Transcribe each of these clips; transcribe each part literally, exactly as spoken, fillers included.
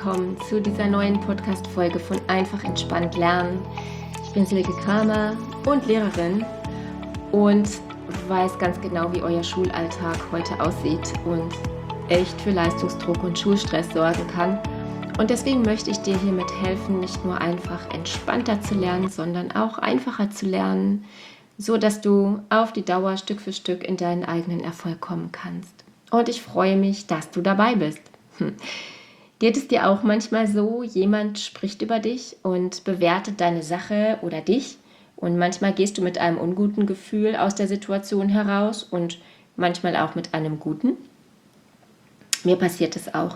willkommen zu dieser neuen Podcast-Folge von Einfach Entspannt Lernen. Ich bin Silke Kramer und Lehrerin und weiß ganz genau, wie euer Schulalltag heute aussieht und echt für Leistungsdruck und Schulstress sorgen kann. Und deswegen möchte ich dir hiermit helfen, nicht nur einfach entspannter zu lernen, sondern auch einfacher zu lernen, so dass du auf die Dauer Stück für Stück in deinen eigenen Erfolg kommen kannst. Und ich freue mich, dass du dabei bist. Hm. Geht es dir auch manchmal so, jemand spricht über dich und bewertet deine Sache oder dich und manchmal gehst du mit einem unguten Gefühl aus der Situation heraus und manchmal auch mit einem guten? Mir passiert es auch.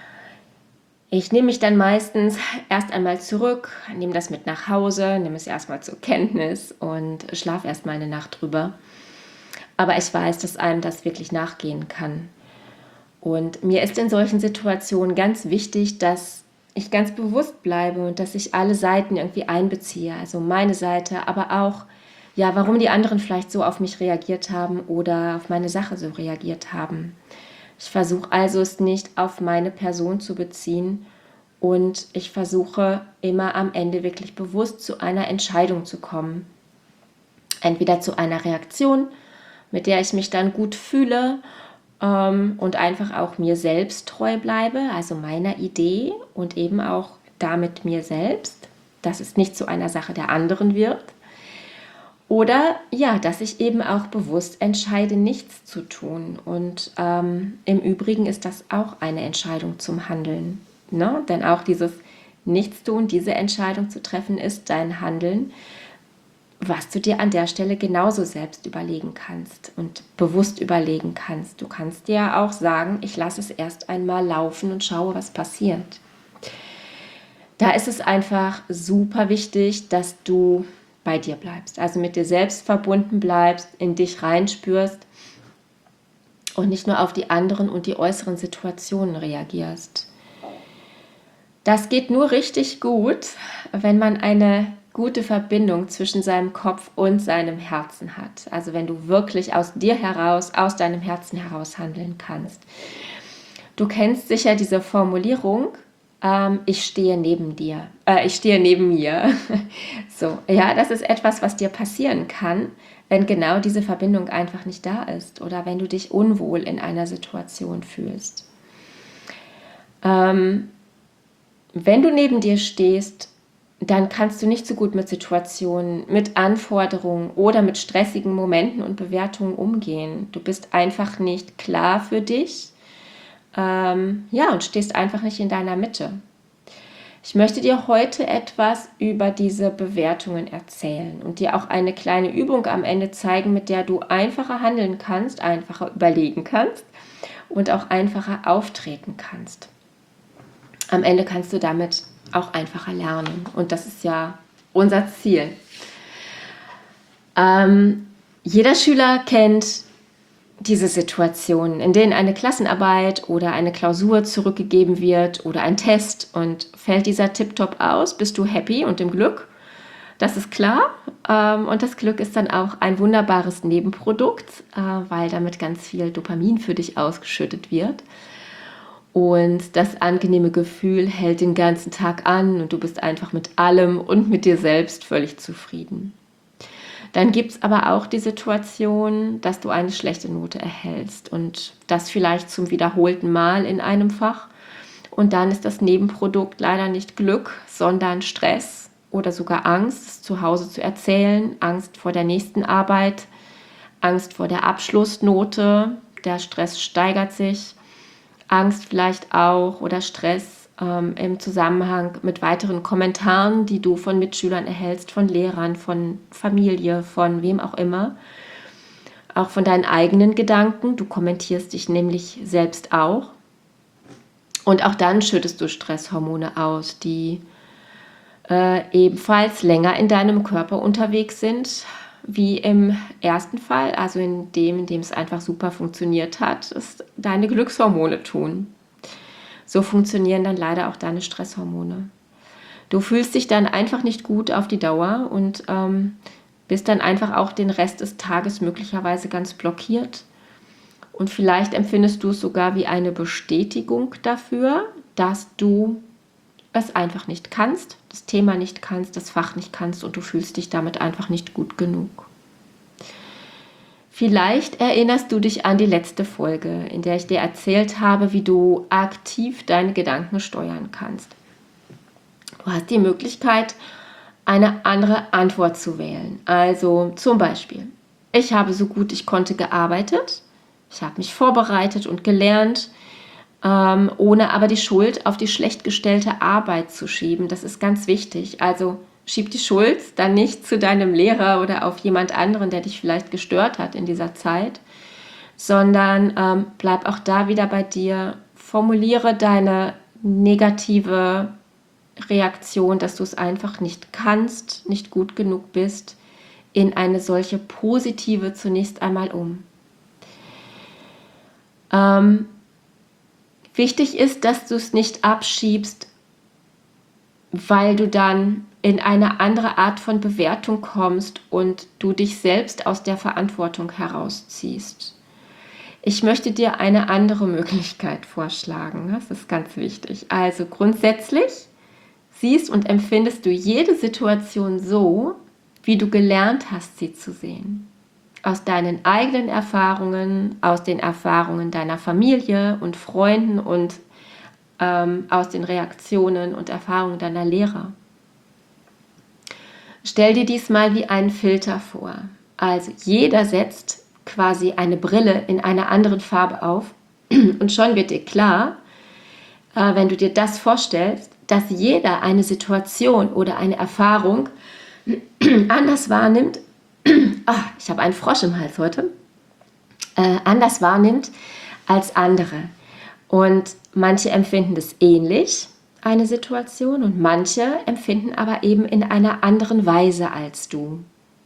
Ich nehme mich dann meistens erst einmal zurück, nehme das mit nach Hause, nehme es erstmal zur Kenntnis und schlafe erstmal eine Nacht drüber. Aber ich weiß, dass einem das wirklich nachgehen kann. Und mir ist in solchen Situationen ganz wichtig, dass ich ganz bewusst bleibe und dass ich alle Seiten irgendwie einbeziehe. Also meine Seite, aber auch, ja, warum die anderen vielleicht so auf mich reagiert haben oder auf meine Sache so reagiert haben. Ich versuche also, es nicht auf meine Person zu beziehen und ich versuche immer am Ende wirklich bewusst zu einer Entscheidung zu kommen. Entweder zu einer Reaktion, mit der ich mich dann gut fühle, und einfach auch mir selbst treu bleibe, also meiner Idee und eben auch damit mir selbst, dass es nicht zu einer Sache der anderen wird. Oder ja, dass ich eben auch bewusst entscheide, nichts zu tun. Und ähm, im Übrigen ist das auch eine Entscheidung zum Handeln. Ne? Denn auch dieses Nichtstun, diese Entscheidung zu treffen, ist dein Handeln, was du dir an der Stelle genauso selbst überlegen kannst und bewusst überlegen kannst. Du kannst dir auch sagen, ich lasse es erst einmal laufen und schaue, was passiert. Da ist es einfach super wichtig, dass du bei dir bleibst, also mit dir selbst verbunden bleibst, in dich reinspürst und nicht nur auf die anderen und die äußeren Situationen reagierst. Das geht nur richtig gut, wenn man eine gute Verbindung zwischen seinem Kopf und seinem Herzen hat. Also wenn du wirklich aus dir heraus, aus deinem Herzen heraus handeln kannst. Du kennst sicher diese Formulierung, ähm, ich stehe neben dir, äh, ich stehe neben mir. So, ja, das ist etwas, was dir passieren kann, wenn genau diese Verbindung einfach nicht da ist oder wenn du dich unwohl in einer Situation fühlst. Ähm, wenn du neben dir stehst, dann kannst du nicht so gut mit Situationen, mit Anforderungen oder mit stressigen Momenten und Bewertungen umgehen. Du bist einfach nicht klar für dich, ähm, ja, und stehst einfach nicht in deiner Mitte. Ich möchte dir heute etwas über diese Bewertungen erzählen und dir auch eine kleine Übung am Ende zeigen, mit der du einfacher handeln kannst, einfacher überlegen kannst und auch einfacher auftreten kannst. Am Ende kannst du damit auch einfacher lernen. Und das ist ja unser Ziel. Ähm, jeder Schüler kennt diese Situationen, in denen eine Klassenarbeit oder eine Klausur zurückgegeben wird oder ein Test und fällt dieser Tipptopp aus, bist du happy und im Glück. Das ist klar. Ähm, und das Glück ist dann auch ein wunderbares Nebenprodukt, äh, weil damit ganz viel Dopamin für dich ausgeschüttet wird. Und das angenehme Gefühl hält den ganzen Tag an und du bist einfach mit allem und mit dir selbst völlig zufrieden. Dann gibt es aber auch die Situation, dass du eine schlechte Note erhältst und das vielleicht zum wiederholten Mal in einem Fach. Und dann ist das Nebenprodukt leider nicht Glück, sondern Stress oder sogar Angst, es zu Hause zu erzählen, Angst vor der nächsten Arbeit, Angst vor der Abschlussnote, der Stress steigert sich. Angst vielleicht auch oder Stress ähm, im Zusammenhang mit weiteren Kommentaren, die du von Mitschülern erhältst, von Lehrern, von Familie, von wem auch immer. Auch von deinen eigenen Gedanken. Du kommentierst dich nämlich selbst auch. Und auch dann schüttest du Stresshormone aus, die äh, ebenfalls länger in deinem Körper unterwegs sind, wie im ersten Fall, also in dem, in dem es einfach super funktioniert hat, ist deine Glückshormone tun. So funktionieren dann leider auch deine Stresshormone. Du fühlst dich dann einfach nicht gut auf die Dauer und ähm, bist dann einfach auch den Rest des Tages möglicherweise ganz blockiert. Und vielleicht empfindest du es sogar wie eine Bestätigung dafür, dass du es einfach nicht kannst, das Thema nicht kannst, das Fach nicht kannst und du fühlst dich damit einfach nicht gut genug. Vielleicht erinnerst du dich an die letzte Folge, in der ich dir erzählt habe, wie du aktiv deine Gedanken steuern kannst. Du hast die Möglichkeit, eine andere Antwort zu wählen. Also zum Beispiel, ich habe so gut ich konnte gearbeitet, ich habe mich vorbereitet und gelernt, ähm, ohne aber die Schuld auf die schlecht gestellte Arbeit zu schieben. Das ist ganz wichtig. Also schieb die Schuld dann nicht zu deinem Lehrer oder auf jemand anderen, der dich vielleicht gestört hat in dieser Zeit, sondern ähm, bleib auch da wieder bei dir. Formuliere deine negative Reaktion, dass du es einfach nicht kannst, nicht gut genug bist, in eine solche positive zunächst einmal um. Ähm, wichtig ist, dass du es nicht abschiebst, weil du dann in eine andere Art von Bewertung kommst und du dich selbst aus der Verantwortung herausziehst. Ich möchte dir eine andere Möglichkeit vorschlagen. Das ist ganz wichtig. Also grundsätzlich siehst und empfindest du jede Situation so, wie du gelernt hast, sie zu sehen. Aus deinen eigenen Erfahrungen, aus den Erfahrungen deiner Familie und Freunden und ähm, aus den Reaktionen und Erfahrungen deiner Lehrer. Stell dir dies mal wie einen Filter vor. Also jeder setzt quasi eine Brille in einer anderen Farbe auf und schon wird dir klar, äh, wenn du dir das vorstellst, dass jeder eine Situation oder eine Erfahrung anders wahrnimmt. Oh, ich habe einen Frosch im Hals heute. Äh, anders wahrnimmt als andere. Und manche empfinden das ähnlich, eine Situation, und manche empfinden aber eben in einer anderen Weise als du.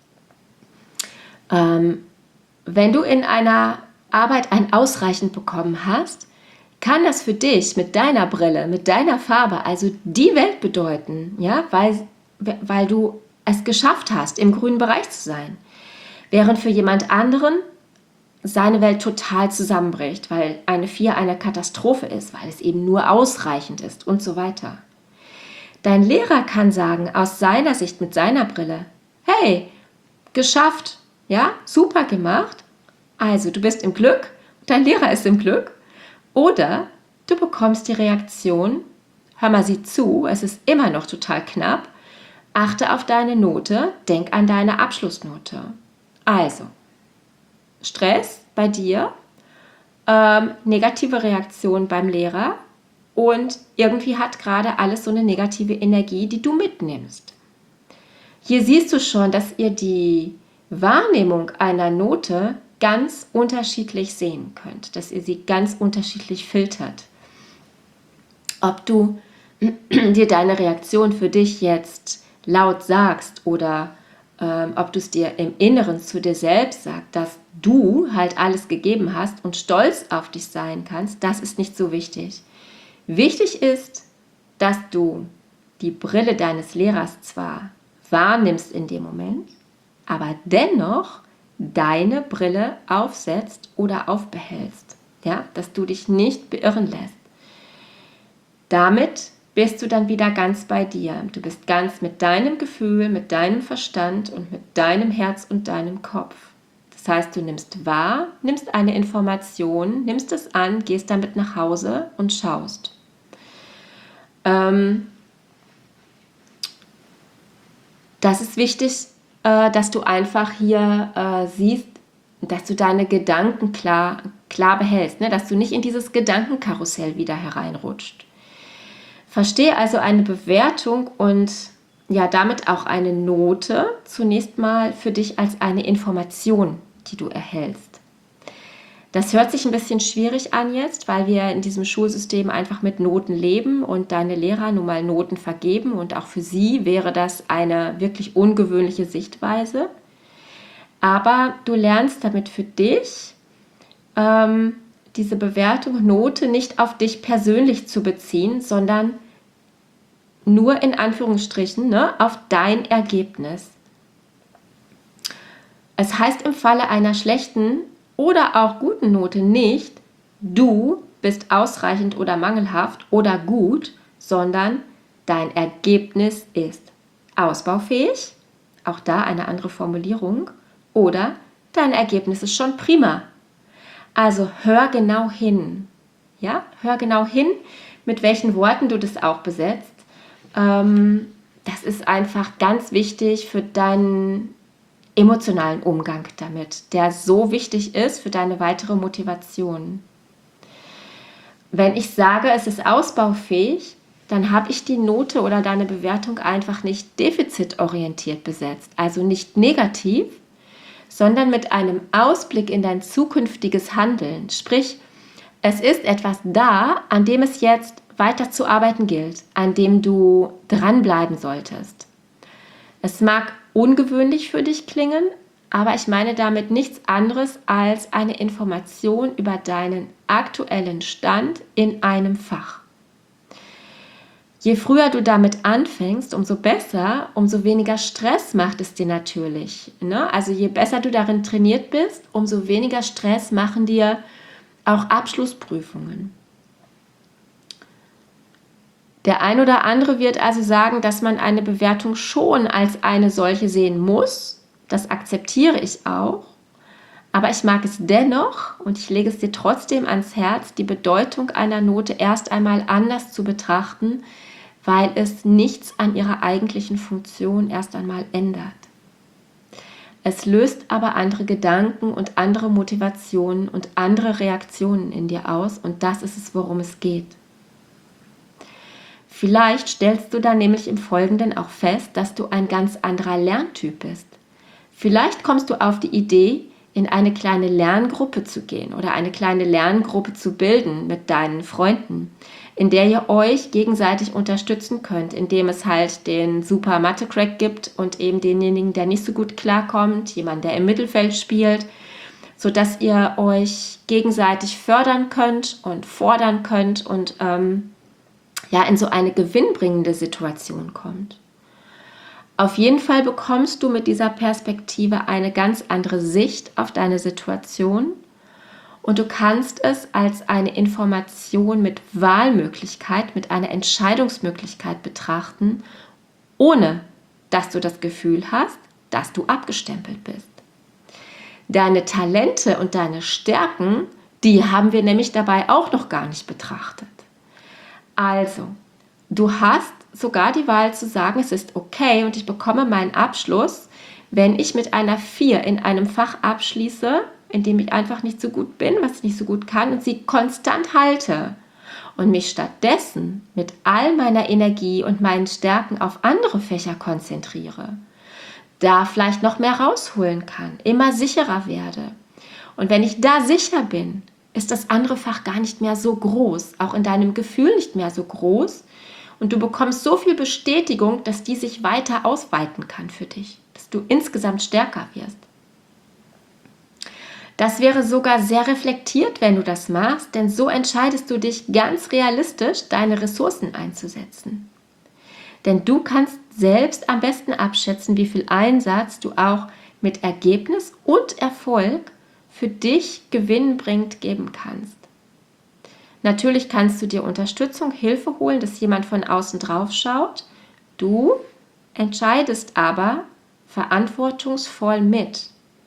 Ähm, wenn du in einer Arbeit ein Ausreichend bekommen hast, kann das für dich mit deiner Brille, mit deiner Farbe, also die Welt bedeuten, ja, weil, weil du es geschafft hast, im grünen Bereich zu sein. Während für jemand anderen seine Welt total zusammenbricht, weil eine vier eine Katastrophe ist, weil es eben nur ausreichend ist und so weiter. Dein Lehrer kann sagen, aus seiner Sicht mit seiner Brille, hey, geschafft, ja, super gemacht, also du bist im Glück, dein Lehrer ist im Glück, oder du bekommst die Reaktion, hör mal, sieh zu, es ist immer noch total knapp, achte auf deine Note, denk an deine Abschlussnote. Also, Stress bei dir, ähm, negative Reaktion beim Lehrer und irgendwie hat gerade alles so eine negative Energie, die du mitnimmst. Hier siehst du schon, dass ihr die Wahrnehmung einer Note ganz unterschiedlich sehen könnt, dass ihr sie ganz unterschiedlich filtert. Ob du dir deine Reaktion für dich jetzt laut sagst oder ähm, ob du es dir im Inneren zu dir selbst sagst, dass du halt alles gegeben hast und stolz auf dich sein kannst, das ist nicht so wichtig. Wichtig ist, dass du die Brille deines Lehrers zwar wahrnimmst in dem Moment, aber dennoch deine Brille aufsetzt oder aufbehältst, ja, dass du dich nicht beirren lässt. Damit bist du dann wieder ganz bei dir. Du bist ganz mit deinem Gefühl, mit deinem Verstand und mit deinem Herz und deinem Kopf. Das heißt, du nimmst wahr, nimmst eine Information, nimmst es an, gehst damit nach Hause und schaust. Ähm, das ist wichtig, äh, dass du einfach hier äh, siehst, dass du deine Gedanken klar, klar behältst, ne? Dass du nicht in dieses Gedankenkarussell wieder hereinrutscht. Verstehe also eine Bewertung und ja, damit auch eine Note zunächst mal für dich als eine Information, die du erhältst. Das hört sich ein bisschen schwierig an jetzt, weil wir in diesem Schulsystem einfach mit Noten leben und deine Lehrer nun mal Noten vergeben und auch für sie wäre das eine wirklich ungewöhnliche Sichtweise. Aber du lernst damit für dich, ähm, diese Bewertung, Note nicht auf dich persönlich zu beziehen, sondern nur in Anführungsstrichen, ne, auf dein Ergebnis. Es heißt im Falle einer schlechten oder auch guten Note nicht, du bist ausreichend oder mangelhaft oder gut, sondern dein Ergebnis ist ausbaufähig, auch da eine andere Formulierung, oder dein Ergebnis ist schon prima. Also hör genau hin, ja, hör genau hin, mit welchen Worten du das auch besetzt. Ähm, das ist einfach ganz wichtig für deinen emotionalen Umgang damit, der so wichtig ist für deine weitere Motivation. Wenn ich sage, es ist ausbaufähig, dann habe ich die Note oder deine Bewertung einfach nicht defizitorientiert besetzt, also nicht negativ, sondern mit einem Ausblick in dein zukünftiges Handeln. Sprich, es ist etwas da, an dem es jetzt weiter zu arbeiten gilt, an dem du dranbleiben solltest. Es mag ungewöhnlich für dich klingen, aber ich meine damit nichts anderes als eine Information über deinen aktuellen Stand in einem Fach. Je früher du damit anfängst, umso besser, umso weniger Stress macht es dir natürlich. Ne? Also je besser du darin trainiert bist, umso weniger Stress machen dir auch Abschlussprüfungen. Der ein oder andere wird also sagen, dass man eine Bewertung schon als eine solche sehen muss. Das akzeptiere ich auch. Aber ich mag es dennoch und ich lege es dir trotzdem ans Herz, die Bedeutung einer Note erst einmal anders zu betrachten, weil es nichts an ihrer eigentlichen Funktion erst einmal ändert. Es löst aber andere Gedanken und andere Motivationen und andere Reaktionen in dir aus und das ist es, worum es geht. Vielleicht stellst du dann nämlich im Folgenden auch fest, dass du ein ganz anderer Lerntyp bist. Vielleicht kommst du auf die Idee, in eine kleine Lerngruppe zu gehen oder eine kleine Lerngruppe zu bilden mit deinen Freunden, in der ihr euch gegenseitig unterstützen könnt, indem es halt den super Mathe-Crack gibt und eben denjenigen, der nicht so gut klarkommt, jemand, der im Mittelfeld spielt, sodass ihr euch gegenseitig fördern könnt und fordern könnt und ähm, ja, in so eine gewinnbringende Situation kommt. Auf jeden Fall bekommst du mit dieser Perspektive eine ganz andere Sicht auf deine Situation und du kannst es als eine Information mit Wahlmöglichkeit, mit einer Entscheidungsmöglichkeit betrachten, ohne dass du das Gefühl hast, dass du abgestempelt bist. Deine Talente und deine Stärken, die haben wir nämlich dabei auch noch gar nicht betrachtet. Also, du hast sogar die Wahl zu sagen, es ist okay und ich bekomme meinen Abschluss, wenn ich mit einer vier in einem Fach abschließe, in dem ich einfach nicht so gut bin, was ich nicht so gut kann und sie konstant halte und mich stattdessen mit all meiner Energie und meinen Stärken auf andere Fächer konzentriere, da vielleicht noch mehr rausholen kann, immer sicherer werde. Und wenn ich da sicher bin, ist das andere Fach gar nicht mehr so groß, auch in deinem Gefühl nicht mehr so groß und du bekommst so viel Bestätigung, dass die sich weiter ausweiten kann für dich, dass du insgesamt stärker wirst. Das wäre sogar sehr reflektiert, wenn du das machst, denn so entscheidest du dich ganz realistisch, deine Ressourcen einzusetzen. Denn du kannst selbst am besten abschätzen, wie viel Einsatz du auch mit Ergebnis und Erfolg für dich gewinnbringend geben kannst. Natürlich kannst du dir Unterstützung, Hilfe holen, dass jemand von außen drauf schaut. Du entscheidest aber verantwortungsvoll mit.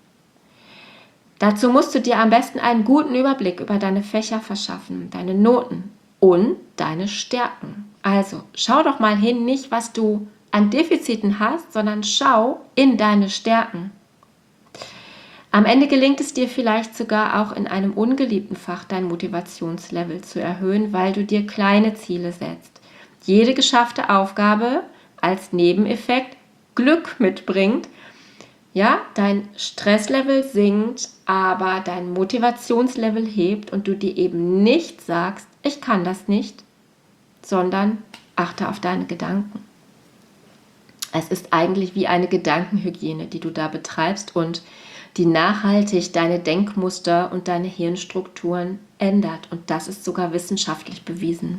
Dazu musst du dir am besten einen guten Überblick über deine Fächer verschaffen, deine Noten und deine Stärken. Also schau doch mal hin, nicht was du an Defiziten hast, sondern schau in deine Stärken. Am Ende gelingt es dir vielleicht sogar auch in einem ungeliebten Fach dein Motivationslevel zu erhöhen, weil du dir kleine Ziele setzt. Jede geschaffte Aufgabe als Nebeneffekt Glück mitbringt. Ja, dein Stresslevel sinkt, aber dein Motivationslevel hebt und du dir eben nicht sagst, ich kann das nicht, sondern achte auf deine Gedanken. Es ist eigentlich wie eine Gedankenhygiene, die du da betreibst und die nachhaltig deine Denkmuster und deine Hirnstrukturen ändert. Und das ist sogar wissenschaftlich bewiesen.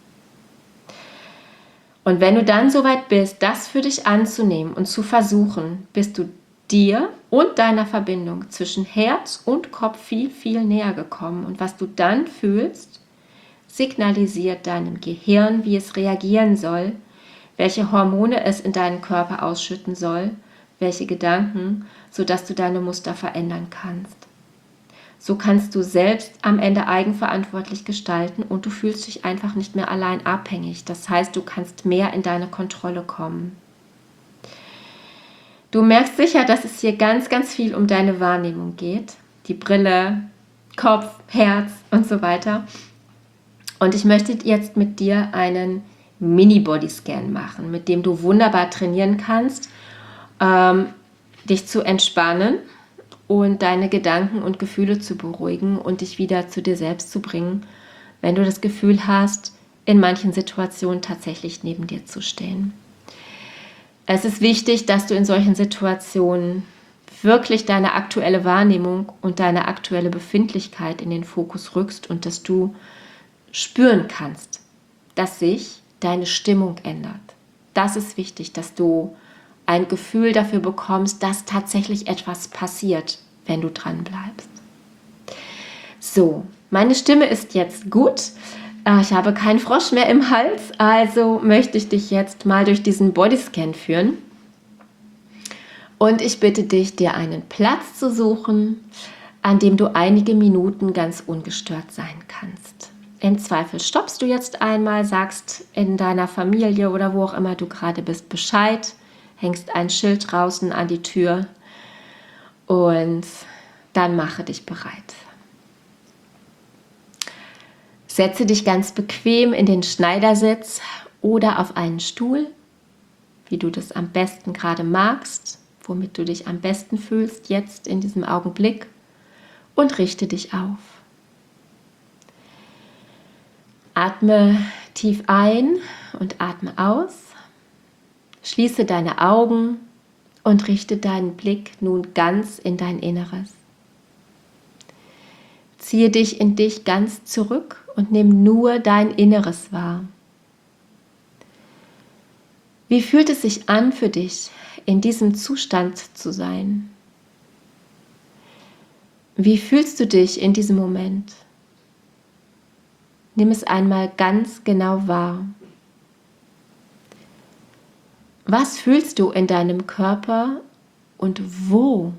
Und wenn du dann soweit bist, das für dich anzunehmen und zu versuchen, bist du dir und deiner Verbindung zwischen Herz und Kopf viel, viel näher gekommen. Und was du dann fühlst, signalisiert deinem Gehirn, wie es reagieren soll, welche Hormone es in deinen Körper ausschütten soll, welche Gedanken, sodass du deine Muster verändern kannst. So kannst du selbst am Ende eigenverantwortlich gestalten und du fühlst dich einfach nicht mehr allein abhängig. Das heißt, du kannst mehr in deine Kontrolle kommen. Du merkst sicher, dass es hier ganz, ganz viel um deine Wahrnehmung geht. Die Brille, Kopf, Herz und so weiter. Und ich möchte jetzt mit dir einen Mini-Bodyscan machen, mit dem du wunderbar trainieren kannst, ähm, dich zu entspannen und deine Gedanken und Gefühle zu beruhigen und dich wieder zu dir selbst zu bringen, wenn du das Gefühl hast, in manchen Situationen tatsächlich neben dir zu stehen. Es ist wichtig, dass du in solchen Situationen wirklich deine aktuelle Wahrnehmung und deine aktuelle Befindlichkeit in den Fokus rückst und dass du spüren kannst, dass sich deine Stimmung ändert. Das ist wichtig, dass du ein Gefühl dafür bekommst, dass tatsächlich etwas passiert, wenn du dran bleibst. So, meine Stimme ist jetzt gut. Ich habe keinen Frosch mehr im Hals, also möchte ich dich jetzt mal durch diesen Bodyscan führen. Und ich bitte dich, dir einen Platz zu suchen, an dem du einige Minuten ganz ungestört sein kannst. Im Zweifel stoppst du jetzt einmal, sagst in deiner Familie oder wo auch immer du gerade bist Bescheid, hängst ein Schild draußen an die Tür und dann mache dich bereit. Setze dich ganz bequem in den Schneidersitz oder auf einen Stuhl, wie du das am besten gerade magst, womit du dich am besten fühlst jetzt in diesem Augenblick und richte dich auf. Atme tief ein und atme aus. Schließe deine Augen und richte deinen Blick nun ganz in dein Inneres. Ziehe dich in dich ganz zurück und nimm nur dein Inneres wahr. Wie fühlt es sich an für dich, in diesem Zustand zu sein? Wie fühlst du dich in diesem Moment? Nimm es einmal ganz genau wahr. Was fühlst du in deinem Körper und wo?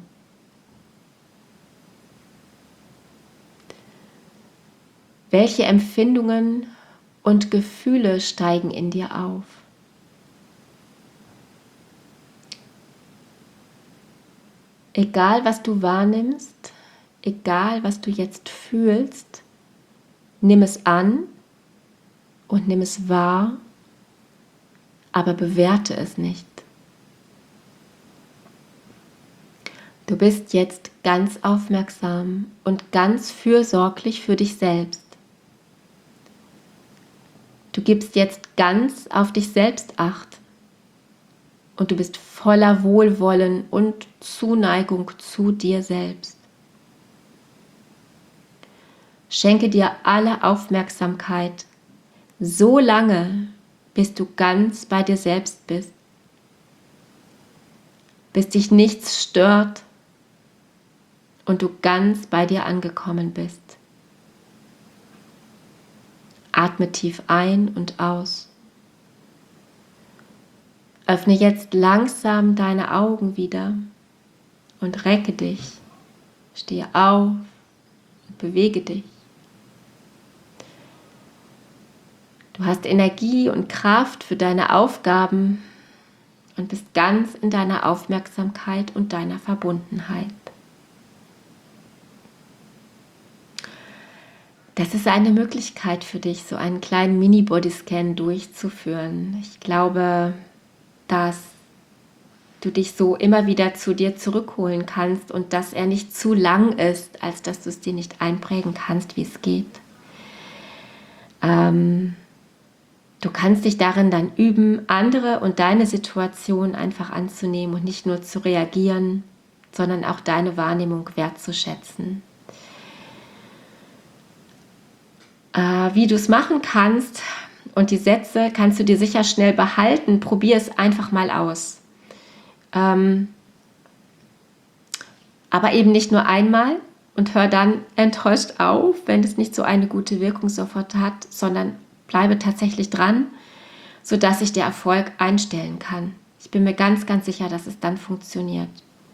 Welche Empfindungen und Gefühle steigen in dir auf? Egal, was du wahrnimmst, egal, was du jetzt fühlst, nimm es an und nimm es wahr, aber bewerte es nicht. Du bist jetzt ganz aufmerksam und ganz fürsorglich für dich selbst. Du gibst jetzt ganz auf dich selbst Acht und du bist voller Wohlwollen und Zuneigung zu dir selbst. Schenke dir alle Aufmerksamkeit so lange, bis du ganz bei dir selbst bist, bis dich nichts stört und du ganz bei dir angekommen bist. Atme tief ein und aus. Öffne jetzt langsam deine Augen wieder und recke dich. Stehe auf und bewege dich. Du hast Energie und Kraft für deine Aufgaben und bist ganz in deiner Aufmerksamkeit und deiner Verbundenheit. Das ist eine Möglichkeit für dich, so einen kleinen Mini-Bodyscan durchzuführen. Ich glaube, dass du dich so immer wieder zu dir zurückholen kannst und dass er nicht zu lang ist, als dass du es dir nicht einprägen kannst, wie es geht. Ähm, du kannst dich darin dann üben, andere und deine Situation einfach anzunehmen und nicht nur zu reagieren, sondern auch deine Wahrnehmung wertzuschätzen. Äh, wie du es machen kannst und die Sätze kannst du dir sicher schnell behalten. Probier es einfach mal aus. Ähm, aber eben nicht nur einmal und hör dann enttäuscht auf, wenn es nicht so eine gute Wirkung sofort hat, sondern bleibe tatsächlich dran, sodass sich der Erfolg einstellen kann. Ich bin mir ganz, ganz sicher, dass es dann funktioniert.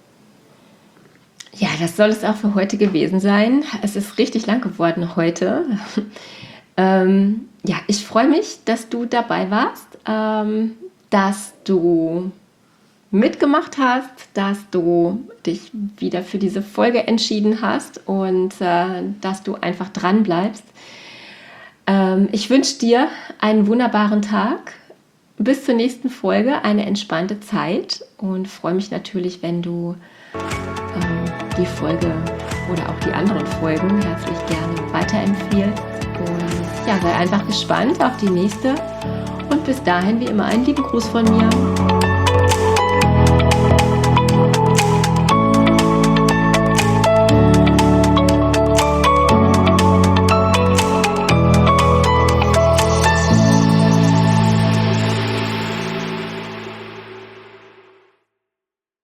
Ja, das soll es auch für heute gewesen sein. Es ist richtig lang geworden heute. ähm, ja, ich freue mich, dass du dabei warst, ähm, dass du mitgemacht hast, dass du dich wieder für diese Folge entschieden hast und äh, dass du einfach dran bleibst. Ähm, ich wünsche dir einen wunderbaren Tag. Bis zur nächsten Folge, eine entspannte Zeit und freue mich natürlich, wenn du ähm, die Folge oder auch die anderen Folgen herzlich gerne weiterempfiehlst. Und ja, sei einfach gespannt auf die nächste. Und bis dahin, wie immer, einen lieben Gruß von mir.